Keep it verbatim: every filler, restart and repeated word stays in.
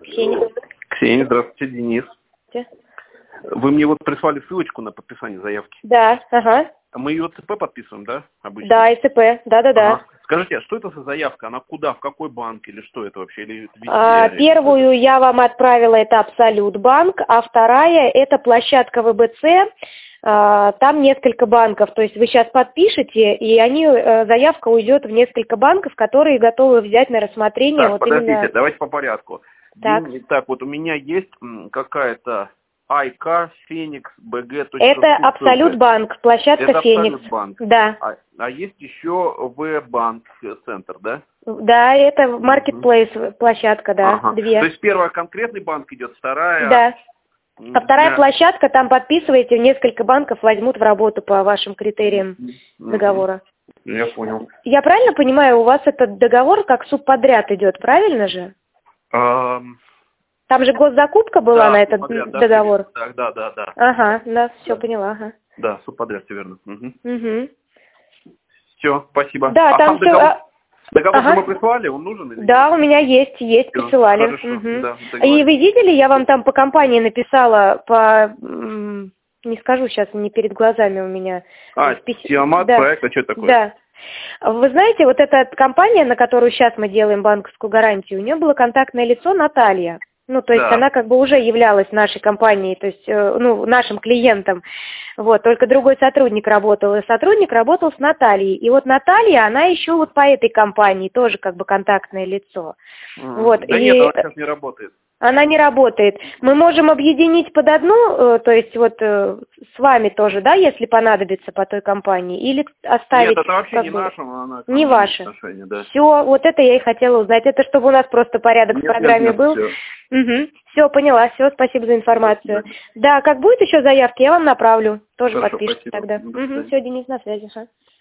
Ксения. Ксения, здравствуйте, Денис. Здравствуйте. Вы мне вот прислали ссылочку на подписание заявки. Да, ага. Мы ее ЦП подписываем, да, обычно? Да, ИЦП, да-да-да. Ага. Скажите, а что это за заявка? Она куда, в какой банк или что это вообще? Или везде, А, или первую это? я вам отправила, это Абсолют банк, а вторая это площадка ВБЦ. А, там несколько банков, то есть вы сейчас подпишете, и они, заявка уйдет в несколько банков, которые готовы взять на рассмотрение. Так, вот подождите, именно... давайте по порядку. Так. День- так, вот у меня есть м, какая-то АйК Феникс БГ. Это Абсолют банк, площадка Это Феникс. Абсолют банк. Да. А, а есть еще В-банк центр, да? Да, это Marketplace площадка, да, Ага. две. То есть первая конкретный банк идет, вторая... Да. А вторая Да. площадка, там подписываете, несколько банков возьмут в работу по вашим критериям договора. Я понял. Я правильно понимаю, у вас этот договор как субподряд идет, правильно же? Ам, Там же госзакупка была да, на этот субподряд, да, договор? да, да, да, да. Ага, да, все Да. поняла, ага. Да, субподряд, все верно. Угу. Угу. Все, спасибо. Да, а там все... договор, договор Ага. что мы прислали, он нужен или Да, нет? у меня есть, есть, Всё, присылали. хорошо, Мгм. да, И договорились. вы видели, я вам там по компании написала, по... м, не скажу сейчас, не перед глазами у меня. А, в пись- Тиамат да. проект, а что это такое? Да. Вы знаете, вот эта компания, на которую сейчас мы делаем банковскую гарантию, у нее было контактное лицо Наталья. Ну, то есть Да. она как бы уже являлась нашей компанией, то есть, э, ну, нашим клиентом. Вот, только другой сотрудник работал, и сотрудник работал с Натальей. И вот Наталья, она еще вот по этой компании тоже как бы контактное лицо. М, Вот, Да и нет, она сейчас не работает. она не работает. Мы можем объединить под одну, э, то есть вот э, с вами тоже, да, если понадобится по той компании, или оставить... Нет, это вообще как не бы, наша, она к нам не имеет ваше. отношение, да. Все, вот это я и хотела узнать. Это чтобы у нас просто порядок Нет, в программе нет, нет, был. всё. Угу. Все, поняла. Все, спасибо за информацию. До свидания. Да, как будет еще заявки, я вам направлю. Тоже Хорошо, подпишите спасибо. тогда. До Угу. свидания. Все, Денис, на связи. Ага.